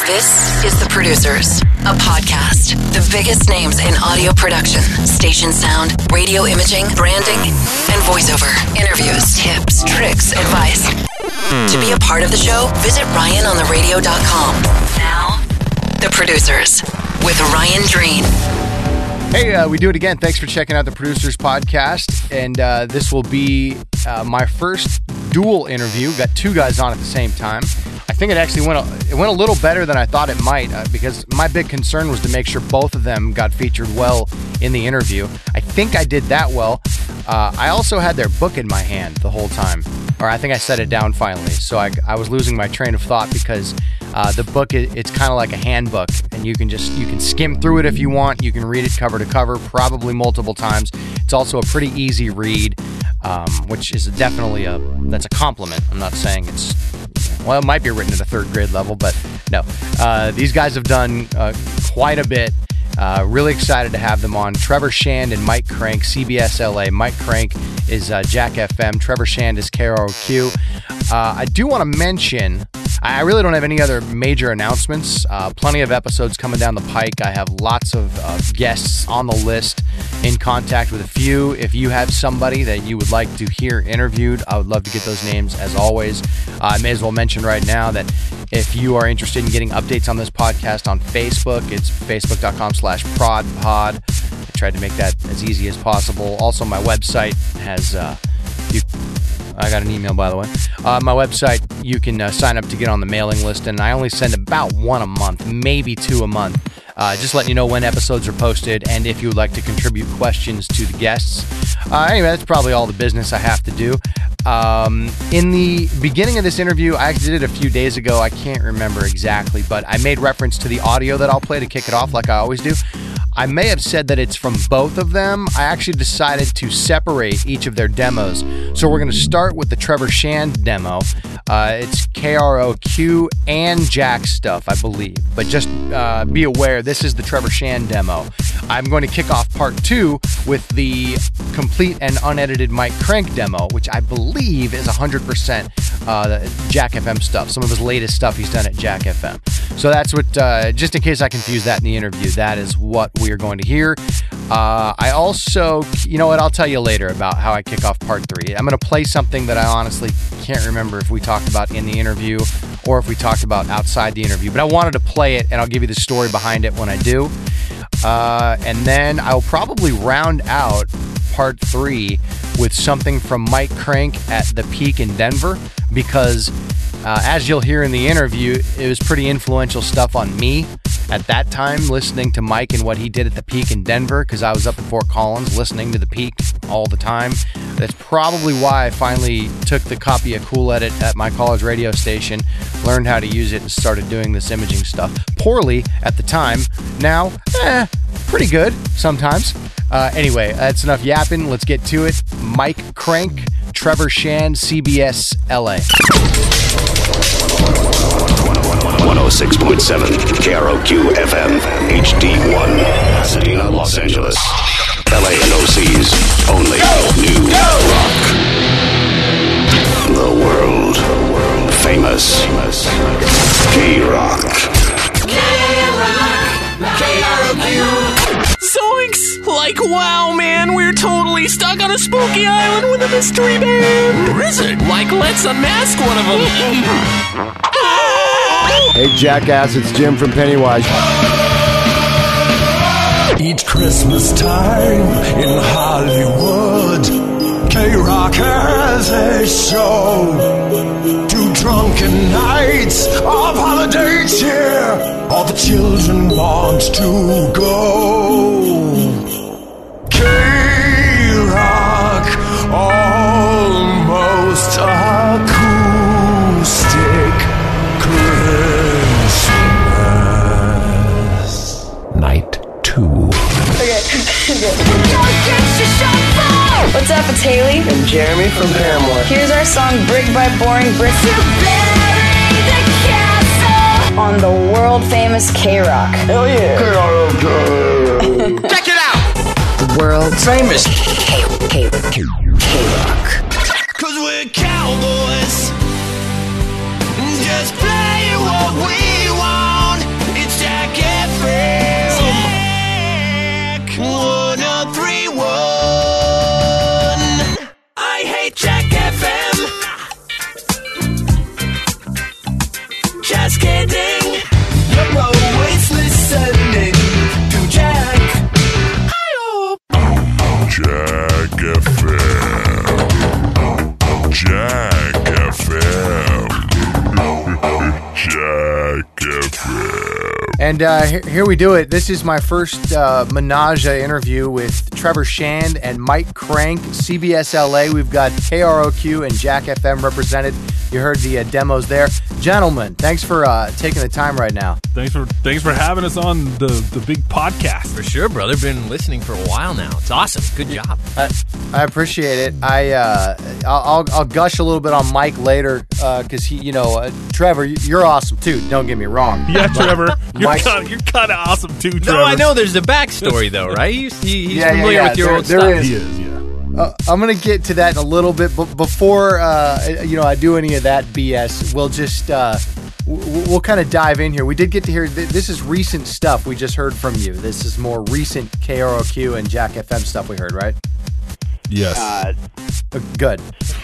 This is The Producers, a podcast. The biggest names in audio production, station sound, radio imaging, branding, and voiceover. Interviews, tips, tricks, advice. To be a part of the show, visit RyanOnTheRadio.com. Now, The Producers with Ryan Dreen. Hey, we do it again. Thanks for checking out The Producers podcast. And this will be my first dual interview. We've got two guys on at the same time. I think it actually went a little better than I thought it might because my big concern was to make sure both of them got featured well in the interview. I think I did that well. I also had their book in my hand the whole time, or I think I set it down finally. So I was losing my train of thought because the book, it's kind of like a handbook, and you can skim through it if you want. You can read it cover to cover, probably multiple times. It's also a pretty easy read, which is definitely that's a compliment. I'm not saying well, it might be written at a third grade level, but no. These guys have done quite a bit. Really excited to have them on. Trevor Shand and Mike Crank, CBS LA. Mike Crank is Jack FM. Trevor Shand is KROQ. I do want to mention, I really don't have any other major announcements. Plenty of episodes coming down the pike. I have lots of guests on the list, in contact with a few. If you have somebody that you would like to hear interviewed, I would love to get those names as always. I may as well mention right now that if you are interested in getting updates on this podcast on Facebook, it's facebook.com/prodpod. I tried to make that as easy as possible. Also, my website has, I got an email, by the way. My website, you can sign up to get on the mailing list, and I only send about one a month, maybe two a month. Just letting you know when episodes are posted and if you would like to contribute questions to the guests. Anyway, that's probably all the business I have to do. In the beginning of this interview, I actually did it a few days ago. I can't remember exactly, but I made reference to the audio that I'll play to kick it off like I always do. I may have said that it's from both of them. I actually decided to separate each of their demos. So we're going to start with the Trevor Shand demo. It's KROQ and Jack stuff, I believe. But just be aware, this is the Trevor Shand demo. I'm going to kick off part two with the complete and unedited Mike Crank demo, which I believe is 100% Jack FM stuff. Some of his latest stuff he's done at Jack FM. So that's what, just in case I confuse that in the interview, that is what we are going to hear. I also, you know what, I'll tell you later about how I kick off part three. I'm going to play something that I honestly can't remember if we talked about in the interview or if we talked about outside the interview, but I wanted to play it and I'll give you the story behind it when I do. And then I'll probably round out part three with something from Mike Crank at the Peak in Denver because as you'll hear in the interview, it was pretty influential stuff on me at that time, listening to Mike and what he did at the Peak in Denver, because I was up in Fort Collins listening to the Peak all the time. That's probably why I finally took the copy of Cool Edit at my college radio station, learned how to use it, and started doing this imaging stuff. Poorly at the time. Now, pretty good sometimes. Anyway, that's enough yapping. Let's get to it. Mike Crank, Trevor Shand, CBS LA. 106.7 KROQ FM HD1 Pasadena, Los Angeles. LA and OC's only new rock. The world famous K-Rock. KROQ. Zoinks! Like, wow, man, we're totally stuck on a spooky island with a mystery band. Or is it? Like, let's unmask one of them. Hey, jackass, it's Jim from Pennywise. Each Christmas time in Hollywood, K-Rock has a show. 2 drunken nights of holiday cheer. All the children want to go. K-Rock, almost acoustic Christmas. Night 2. What's up, it's Haley And Jeremy from Paramore. Here's our song Brick by Boring Bricks on the world famous K-Rock. Hell yeah. Check it out! The world famous K-Rock. 'Cause we're cowboys, just play what we want. just kidding. You're always listening to Jack. Jack FM. Jack FM. Jack FM. And here we do it. This is my first Menage interview with Trevor Shand and Mike Crank, CBS LA. We've got KROQ and Jack FM represented. You heard the demos there. Gentlemen, thanks for taking the time right now. Thanks for having us on the big podcast. For sure, brother. Been listening for a while now. It's awesome. Good job. I appreciate it. I'll gush a little bit on Mike later because he, Trevor, you're awesome too. Don't get me wrong. Yeah, Trevor, you're kind of awesome too, Trevor. No, I know there's a backstory though, right? He's familiar with your old stuff. He is, yeah. I'm going to get to that in a little bit, but before I do any of that BS, we'll just we'll kind of dive in here. We did get to hear this is recent stuff we just heard from you. This is more recent KROQ and Jack FM stuff we heard, right? Yes. Good.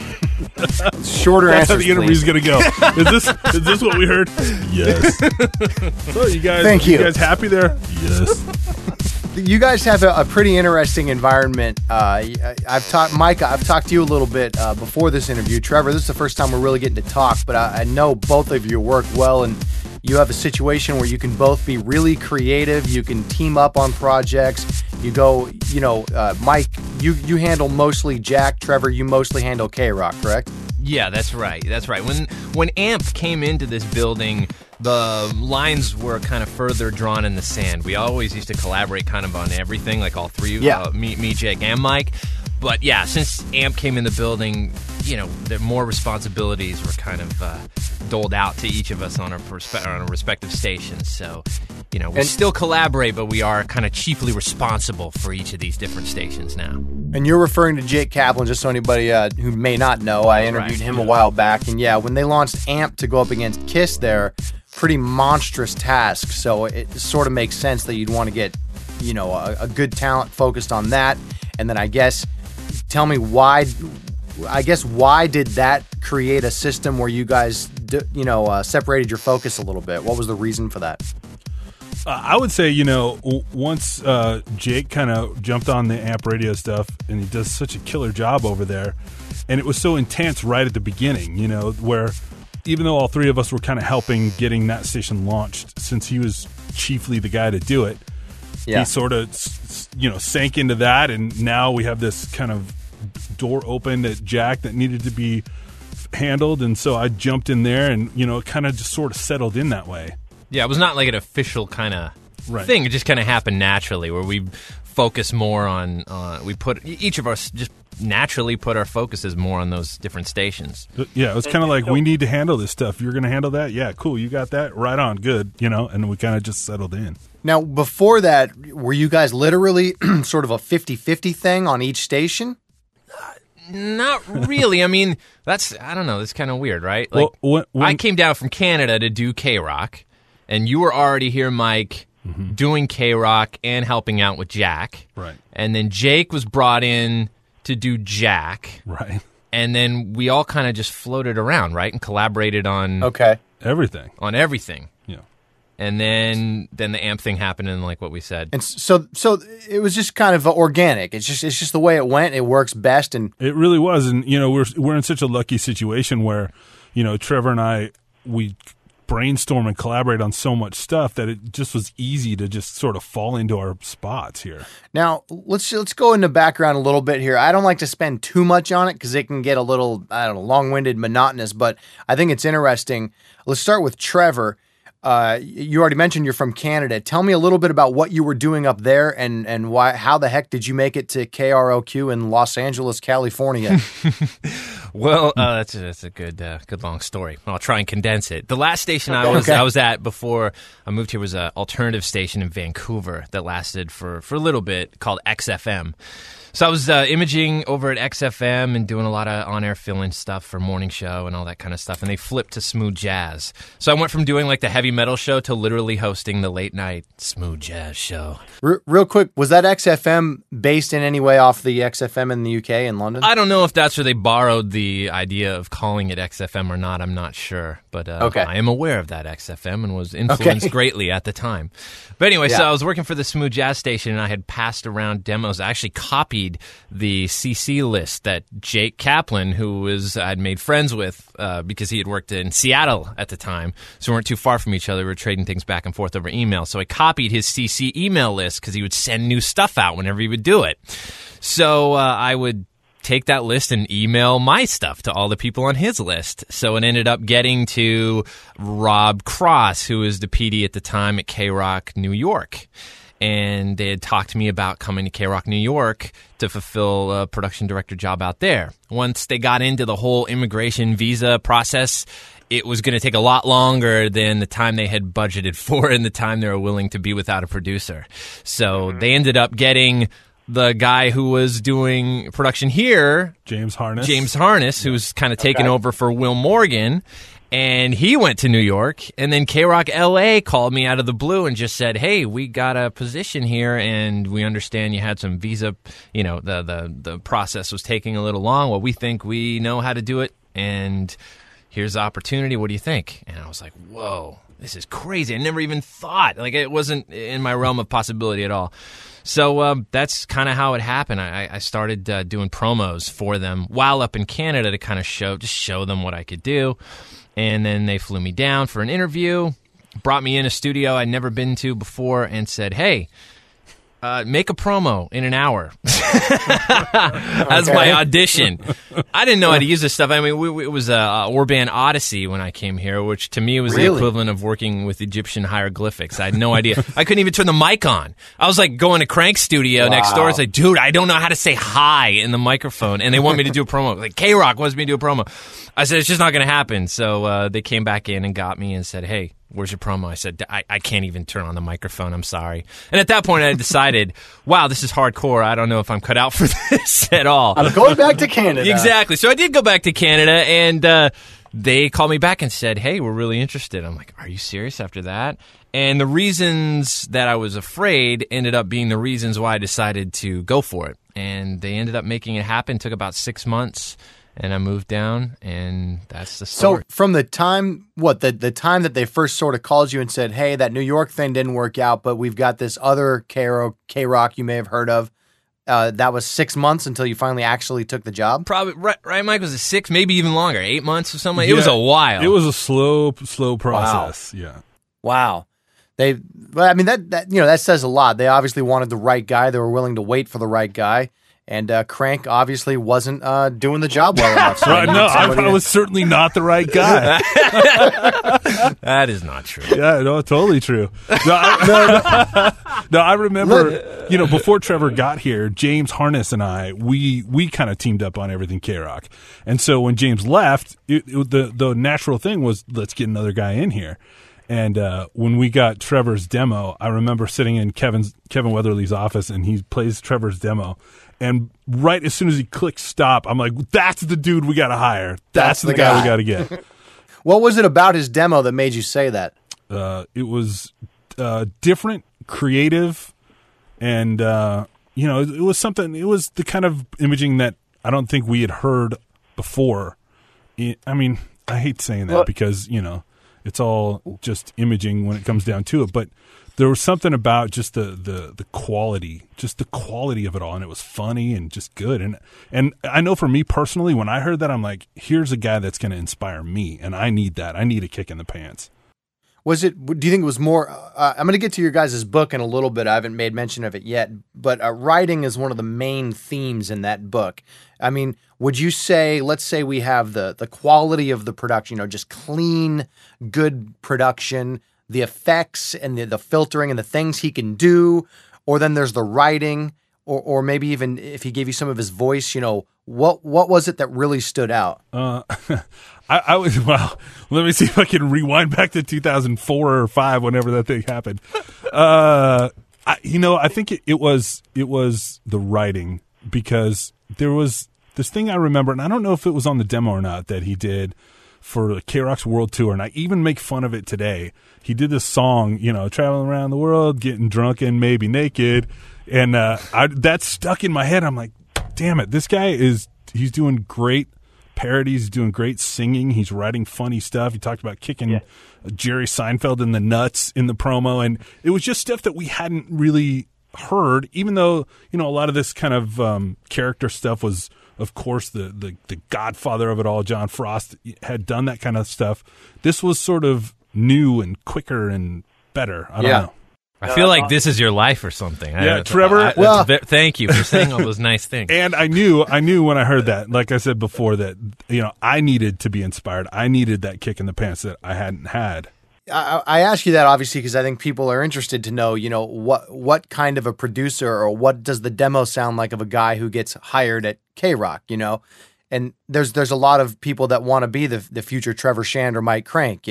Shorter That's answers, how the interview's going to go. Is this what we heard? Yes. So you guys, Thank you. You guys happy there? Yes. You guys have a pretty interesting environment. I've talked to you a little bit before this interview. Trevor, this is the first time we're really getting to talk, but I know both of you work well, and you have a situation where you can both be really creative. You can team up on projects. You go, Mike, you handle mostly Jack. Trevor, you mostly handle K-Rock, correct? Yeah, that's right. That's right. When AMP came into this building, the lines were kind of further drawn in the sand. We always used to collaborate kind of on everything, like all three, me, Jake, and Mike. But yeah, since AMP came in the building, the more responsibilities were kind of doled out to each of us on our respective stations. So, we still collaborate, but we are kind of chiefly responsible for each of these different stations now. And you're referring to Jake Kaplan, just so anybody who may not know. I interviewed him a while back, and when they launched AMP to go up against KISS there, pretty monstrous task. So it sort of makes sense that you'd want to get, a good talent focused on that. And then I guess, tell me why did that create a system where you guys, separated your focus a little bit? What was the reason for that? I would say, once Jake kind of jumped on the AMP radio stuff, and he does such a killer job over there, and it was so intense right at the beginning, where even though all three of us were kind of helping getting that station launched, since he was chiefly the guy to do it, he sort of, sank into that, and now we have this kind of door open at Jack that needed to be handled, and so I jumped in there, and, it kind of just sort of settled in that way. Yeah, it was not like an official kind of thing. It just kind of happened naturally, where we focus more on. Each of us just naturally put our focuses more on those different stations. Yeah, it was kind of like, we need to handle this stuff. You're going to handle that? Yeah, cool. You got that? Right on. Good. And we kind of just settled in. Now, before that, were you guys literally sort of a 50-50 thing on each station? Not really. I mean, I don't know. That's kind of weird, right? Like, when I came down from Canada to do K-Rock, and you were already here, Mike, doing K-Rock and helping out with Jack. Right. And then Jake was brought in to do Jack. Right. And then we all kind of just floated around, right? And collaborated on everything. On everything. Yeah. And then the AMP thing happened, and like what we said. And so it was just kind of organic. It's just the way it went. It works best, and it really was. And we're in such a lucky situation where, Trevor and I, we brainstorm and collaborate on so much stuff that it just was easy to just sort of fall into our spots here. Now, let's go into background a little bit here. I don't like to spend too much on it because it can get a little, long-winded, monotonous, but I think it's interesting. Let's start with Trevor. You already mentioned you're from Canada. Tell me a little bit about what you were doing up there and how the heck did you make it to KROQ in Los Angeles, California? Well, that's a good long story. I'll try and condense it. The last station I was at before I moved here was an alternative station in Vancouver that lasted for a little bit called XFM. So I was imaging over at XFM and doing a lot of on-air fill-in stuff for morning show and all that kind of stuff, and they flipped to smooth jazz. So I went from doing like the heavy metal show to literally hosting the late-night smooth jazz show. Real quick, was that XFM based in any way off the XFM in the UK in London? I don't know if that's where they borrowed the idea of calling it XFM or not. I'm not sure, but I am aware of that XFM and was influenced greatly at the time. But anyway, so I was working for the smooth jazz station, and I had passed around demos. I actually copied the CC list that Jake Kaplan, who I'd made friends with because he had worked in Seattle at the time, so we weren't too far from each other. We were trading things back and forth over email. So I copied his CC email list because he would send new stuff out whenever he would do it. So I would take that list and email my stuff to all the people on his list. So it ended up getting to Rob Cross, who was the PD at the time at K-Rock New York. And they had talked to me about coming to K-Rock New York to fulfill a production director job out there. Once they got into the whole immigration visa process, it was going to take a lot longer than the time they had budgeted for and the time they were willing to be without a producer. So they ended up getting the guy who was doing production here, James Harness, who's kind of taken over for Will Morgan. And he went to New York, and then K-Rock LA called me out of the blue and just said, hey, we got a position here, and we understand you had some visa, the process was taking a little long. Well, we think we know how to do it, and here's the opportunity. What do you think? And I was like, whoa, this is crazy. I never even thought. Like, it wasn't in my realm of possibility at all. So that's kind of how it happened. I started doing promos for them while up in Canada to kind of show them what I could do. And then they flew me down for an interview, brought me in a studio I'd never been to before, and said, hey, make a promo in an hour as my audition. I didn't know how to use this stuff. I mean, it was Orban Odyssey when I came here, which to me was the equivalent of working with Egyptian hieroglyphics. I had no idea. I couldn't even turn the mic on. I was like going to Crank Studio next door. It's like, dude, I don't know how to say hi in the microphone. And they want me to do a promo. Like, K-Rock wants me to do a promo. I said, it's just not going to happen. So they came back in and got me and said, hey, where's your promo? I said, I can't even turn on the microphone. I'm sorry. And at that point, I decided, wow, this is hardcore. I don't know if I'm cut out for this at all. I'm going back to Canada. Exactly. So I did go back to Canada, and they called me back and said, hey, we're really interested. I'm like, are you serious after that? And the reasons that I was afraid ended up being the reasons why I decided to go for it. And they ended up making it happen. It took about 6 months. And I moved down, and that's the story. So from the time, the time that they first sort of called you and said, hey, that New York thing didn't work out, but we've got this other K-Rock you may have heard of, that was 6 months until you finally actually took the job? Probably, right, Mike? Was it 6, maybe even longer, 8 months or something? It was a while. It was a slow process, Wow. That says a lot. They obviously wanted the right guy. They were willing to wait for the right guy. And Crank obviously wasn't doing the job well enough. So I was certainly not the right guy. That is not true. Yeah, no, totally true. No, I remember, before Trevor got here, James Harness and I, we kind of teamed up on everything K-Rock. And so when James left, the natural thing was, let's get another guy in here. And when we got Trevor's demo, I remember sitting in Kevin Weatherly's office, and he plays Trevor's demo. And right as soon as he clicks stop, I'm like, that's the dude we got to hire. That's the guy we got to get. What was it about his demo that made you say that? It was different, creative, and, it was something. It was the kind of imaging that I don't think we had heard before. I hate saying that because, it's all just imaging when it comes down to it. But there was something about just the quality, of it all, and it was funny and just good. And I know for me personally, when I heard that, I'm like, here's a guy that's going to inspire me, and I need that. I need a kick in the pants. Do you think it was more, I'm going to get to your guys' book in a little bit. I haven't made mention of it yet, but writing is one of the main themes in that book. I mean, would you say, let's say we have the quality of the production, just clean, good production, the effects and the filtering and the things he can do, or then there's the writing, or maybe even if he gave you some of his voice, what was it that really stood out? Let me see if I can rewind back to 2004 or 5, whenever that thing happened. I think it was the writing. because there was this thing I remember, and I don't know if it was on the demo or not, that he did for K-Rock's World Tour, and I even make fun of it today. He did this song, traveling around the world, getting drunk and maybe naked, and that stuck in my head. I'm like, damn it, this guy he's doing great parodies, he's doing great singing, he's writing funny stuff. He talked about kicking Jerry Seinfeld in the nuts in the promo, and it was just stuff that we hadn't really heard, even though, a lot of this kind of character stuff was, of course, the godfather of it all. John Frost had done that kind of stuff. This was sort of new and quicker and better. I don't know. I feel like this is your life or something. Yeah, Trevor. Thank you for saying all those nice things. And I knew when I heard that, like I said before, that I needed to be inspired. I needed that kick in the pants that I hadn't had. I ask you that obviously because I think people are interested to know, what kind of a producer or what does the demo sound like of a guy who gets hired at K-Rock, And there's a lot of people that want to be the future Trevor Shand or Mike Crank,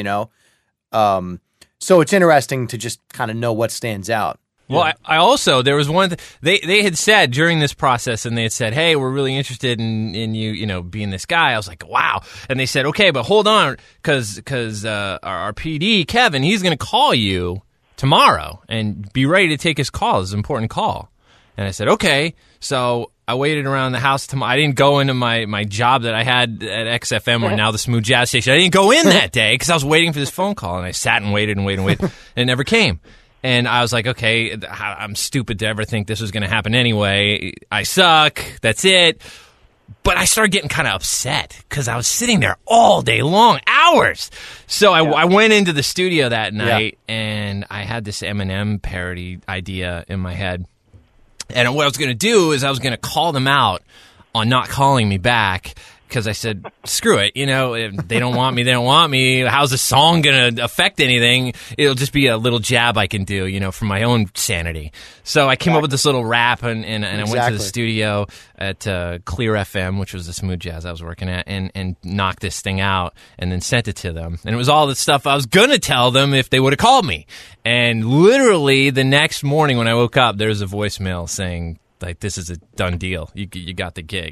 So it's interesting to just kind of know what stands out. Well, I also, there was one, they had said during this process, and they had said, hey, we're really interested in you, being this guy. I was like, wow. And they said, okay, but hold on, because our PD, Kevin, he's going to call you tomorrow and be ready to take his call. It's an important call. And I said, okay. So I waited around the house. I didn't go into my job that I had at XFM, or now the Smooth Jazz station. I didn't go in that day because I was waiting for this phone call, and I sat and waited, and it never came. And I was like, okay, I'm stupid to ever think this was going to happen anyway. I suck. That's it. But I started getting kind of upset because I was sitting there all day long, hours. So I went into the studio that night, and I had this Eminem parody idea in my head. And what I was going to do is I was going to call them out on not calling me back, because I said, screw it, if they don't want me, they don't want me. How's the song going to affect anything? It'll just be a little jab I can do, for my own sanity. So I came up with this little rap, and I went to the studio at Clear FM, which was the Smooth Jazz I was working at, and knocked this thing out and then sent it to them. And it was all the stuff I was going to tell them if they would have called me. And literally the next morning when I woke up, there was a voicemail saying, like, this is a done deal. You got the gig.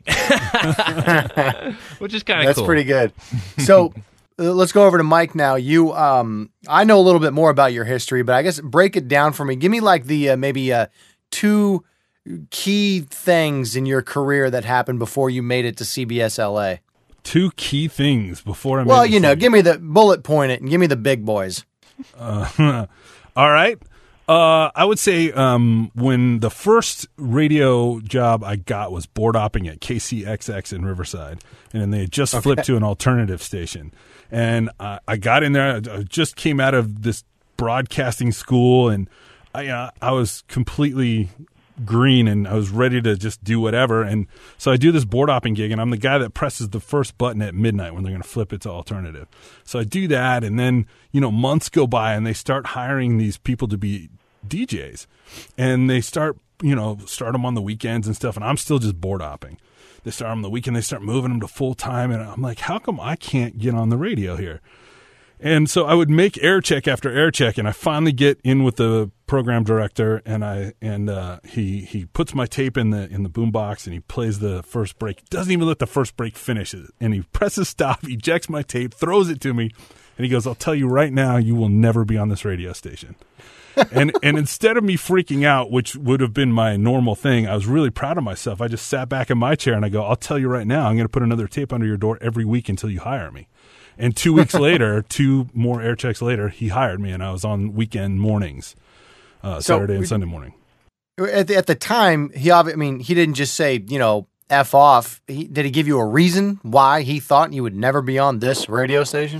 Which is kind of cool. That's pretty good. So let's go over to Mike now. You, I know a little bit more about your history, but I guess break it down for me. Give me like the maybe two key things in your career that happened before you made it to CBS LA. Two key things before I made it. Well, give me the bullet point it and give me the big boys. All right. I would say when the first radio job I got was board opping at KCXX in Riverside, and they had just flipped to an alternative station. And I got in there. I just came out of this broadcasting school, and I was completely green, and I was ready to just do whatever. And so I do this board opping gig, and I'm the guy that presses the first button at midnight when they're going to flip it to alternative. So I do that, and then months go by, and they start hiring these people to be DJs, and they start them on the weekends and stuff, and I'm still just board opping. They start them on the weekend, they start moving them to full time, and I'm like, how come I can't get on the radio here? And so I would make air check after air check, and I finally get in with the program director, and he puts my tape in the boombox, and he plays the first break. Doesn't even let the first break finish, and he presses stop, ejects my tape, throws it to me, and he goes, I'll tell you right now, you will never be on this radio station. and instead of me freaking out, which would have been my normal thing, I was really proud of myself. I just sat back in my chair and I go, I'll tell you right now, I'm going to put another tape under your door every week until you hire me. And 2 weeks later, 2 more air checks later, he hired me, and I was on weekend mornings, Saturday and Sunday morning. At the time, he didn't just say, F off. Did he give you a reason why he thought you would never be on this radio station?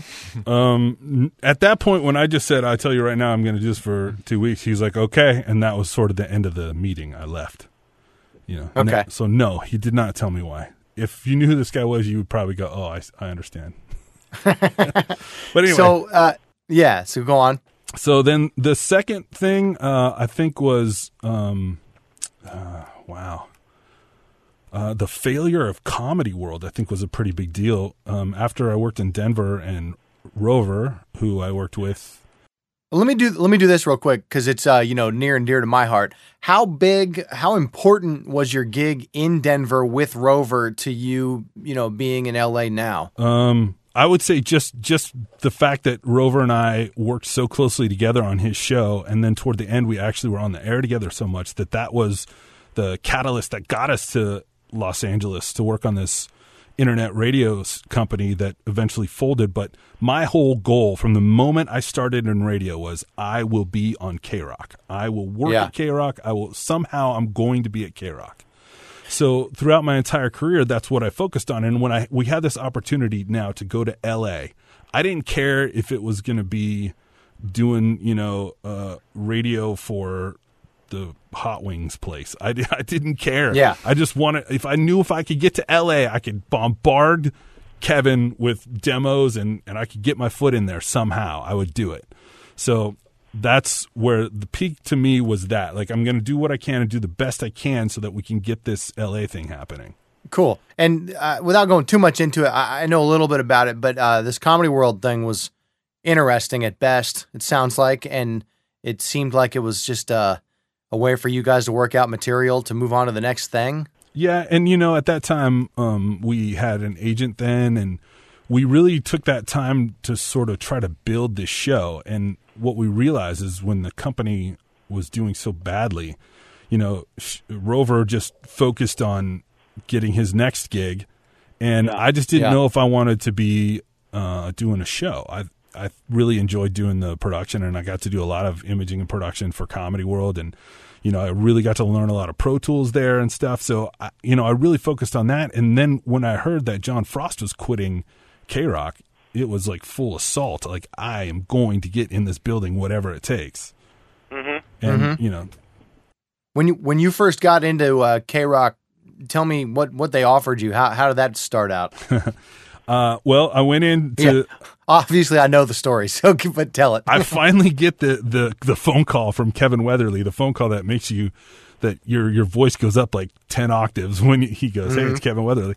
At that point, when I just said, I tell you right now, I'm going to do this for 2 weeks, he was like, okay. And that was sort of the end of the meeting. I left. Okay. So no, he did not tell me why. If you knew who this guy was, you would probably go, oh, I understand. But anyway. So go on. So then the second thing, I think was, the failure of Comedy World, I think, was a pretty big deal. After I worked in Denver, and Rover, who I worked with Let me do this real quick because it's near and dear to my heart. How important was your gig in Denver with Rover to you? Being in LA now. I would say just the fact that Rover and I worked so closely together on his show, and then toward the end we actually were on the air together so much that was the catalyst that got us to Los Angeles to work on this internet radio company that eventually folded. But my whole goal from the moment I started in radio was I will be on K-Rock. I will work at K-Rock. I'm going to be at K-Rock. So throughout my entire career, that's what I focused on. And when we had this opportunity now to go to LA, I didn't care if it was going to be doing, radio for the Hot Wings place. I didn't care. Yeah. I just wanted, if I could get to LA, I could bombard Kevin with demos and I could get my foot in there somehow. I would do it. So that's where the peak to me was that. Like, I'm going to do what I can and do the best I can so that we can get this LA thing happening. Cool. And without going too much into it, I know a little bit about it, but this Comedy World thing was interesting at best, it sounds like, and it seemed like it was just a way for you guys to work out material to move on to the next thing. Yeah, and at that time, we had an agent then, and we really took that time to sort of try to build this show. And what we realized is when the company was doing so badly, Rover just focused on getting his next gig, and I just didn't know if I wanted to be doing a show. I really enjoyed doing the production, and I got to do a lot of imaging and production for Comedy World, and I really got to learn a lot of Pro Tools there and stuff. So I really focused on that. And then when I heard that John Frost was quitting K-Rock, it was like full assault. Like, I am going to get in this building, whatever it takes. Mm-hmm. And when you first got into K-Rock, tell me what they offered you. How did that start out? Well, I went in to... Yeah. Obviously, I know the story, but tell it. I finally get the phone call from Kevin Weatherly, the phone call that makes that your voice goes up like 10 octaves when he goes, "Hey, it's Kevin Weatherly."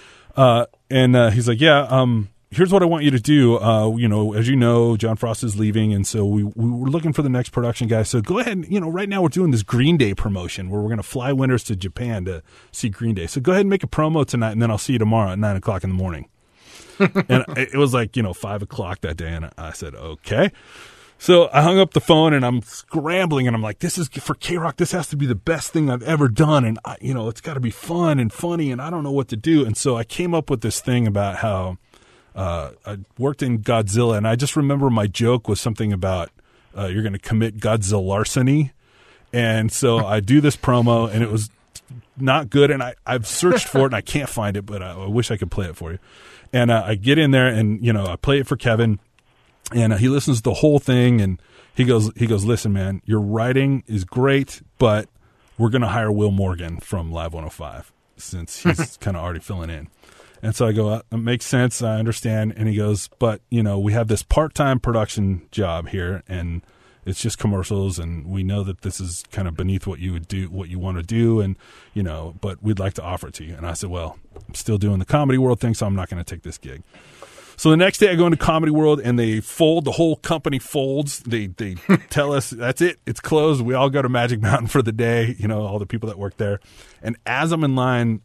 And he's like, "Yeah, here's what I want you to do. As you know, John Frost is leaving, and so we were looking for the next production guy. So go ahead and, right now we're doing this Green Day promotion where we're going to fly winters to Japan to see Green Day. So go ahead and make a promo tonight, and then I'll see you tomorrow at 9:00 in the morning." And it was like, 5:00 that day. And I said, okay. So I hung up the phone and I'm scrambling and I'm like, this is for K-Rock. This has to be the best thing I've ever done. And it's got to be fun and funny and I don't know what to do. And so I came up with this thing about how, I worked in Godzilla, and I just remember my joke was something about, you're going to commit Godzilla larceny. And so I do this promo and it was not good. And I've searched for it and I can't find it, but I wish I could play it for you. And I get in there and, I play it for Kevin, and he listens to the whole thing, and he goes, "Listen, man, your writing is great, but we're going to hire Will Morgan from Live 105 since he's kind of already filling in." And so I go, "It makes sense. I understand." And he goes, "But, we have this part-time production job here, and it's just commercials, and we know that this is kind of beneath what you would do, what you want to do, and, but we'd like to offer it to you." And I said, "Well, I'm still doing the Comedy World thing, so I'm not going to take this gig." So the next day I go into Comedy World, and they fold, the whole company folds. They tell us, that's it, it's closed. We all go to Magic Mountain for the day, all the people that work there. And as I'm in line,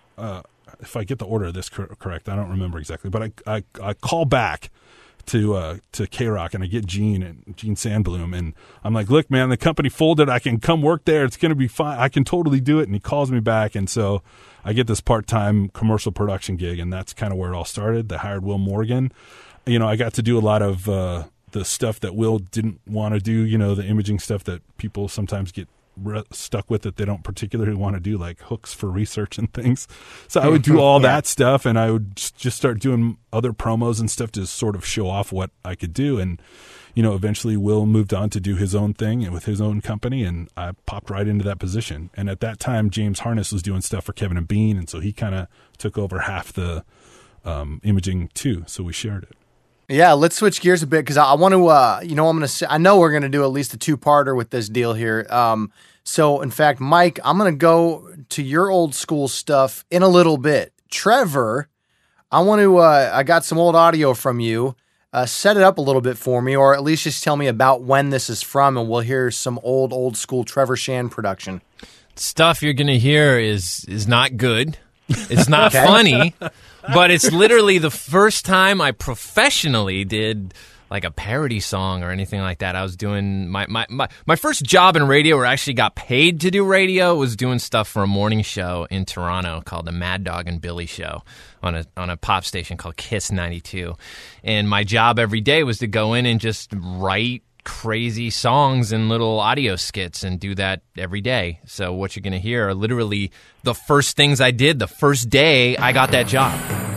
if I get the order of this correct, I don't remember exactly, but I call back to K-Rock, and I get Gene Sandbloom, and I'm like, "Look, man, the company folded. I can come work there. It's going to be fine. I can totally do it." And he calls me back, and so I get this part-time commercial production gig, and that's kind of where it all started. They hired Will Morgan. I got to do a lot of the stuff that Will didn't want to do, the imaging stuff that people sometimes get stuck with that they don't particularly want to do, like hooks for research and things. So I would do all that stuff, and I would just start doing other promos and stuff to sort of show off what I could do. And, eventually Will moved on to do his own thing and with his own company, and I popped right into that position. And at that time, James Harness was doing stuff for Kevin and Bean, and so he kind of took over half the imaging too, so we shared it. Yeah, let's switch gears a bit because I want to, I'm going to say, I know we're going to do at least a two-parter with this deal here. So, in fact, Mike, I'm going to go to your old school stuff in a little bit. Trevor, I got some old audio from you set it up a little bit for me, or at least just tell me about when this is from, and we'll hear some old school Trevor Shan production. Stuff you're going to hear is not good. It's not funny, but it's literally the first time I professionally did like a parody song or anything like that. I was doing my first job in radio, where I actually got paid to do radio, was doing stuff for a morning show in Toronto called the Mad Dog and Billy Show on a pop station called Kiss 92. And my job every day was to go in and just write crazy songs and little audio skits and do that every day. So what you're going to hear are literally the first things I did the first day I got that job.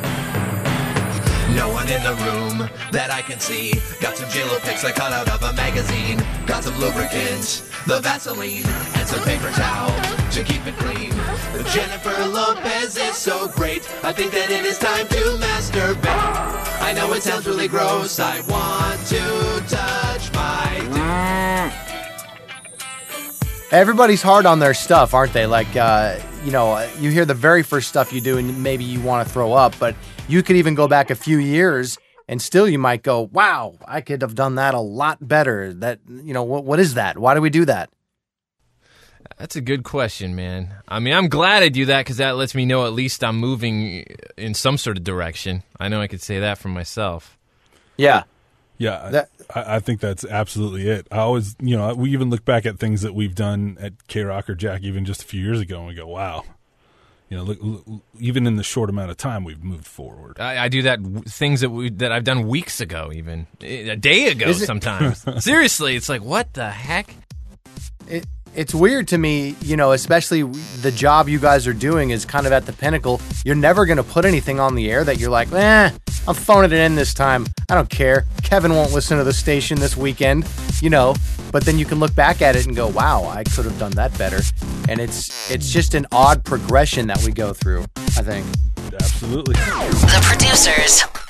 No one in the room that I can see. Got some JLo pics I cut out of a magazine. Got some lubricant, the Vaseline, and some paper towel to keep it clean. Jennifer Lopez is so great. I think that it is time to masturbate. I know it sounds really gross. I want to touch my dick. Everybody's hard on their stuff, aren't they? Like, you hear the very first stuff you do and maybe you want to throw up, but you could even go back a few years and still you might go, wow, I could have done that a lot better. That, what is that? Why do we do that? That's a good question, man. I mean, I'm glad I do that because that lets me know at least I'm moving in some sort of direction. I know I could say that for myself. Yeah. Yeah, I think that's absolutely it. I always, we even look back at things that we've done at K-Rock or Jack even just a few years ago, and we go, wow. Look, even in the short amount of time, we've moved forward. I do that, things that I've done weeks ago, even a day ago sometimes. Seriously, it's like, what the heck? It's weird to me, especially the job you guys are doing is kind of at the pinnacle. You're never going to put anything on the air that you're like, I'm phoning it in this time. I don't care. Kevin won't listen to the station this weekend, but then you can look back at it and go, wow, I could have done that better. And it's just an odd progression that we go through, I think. Absolutely. The producers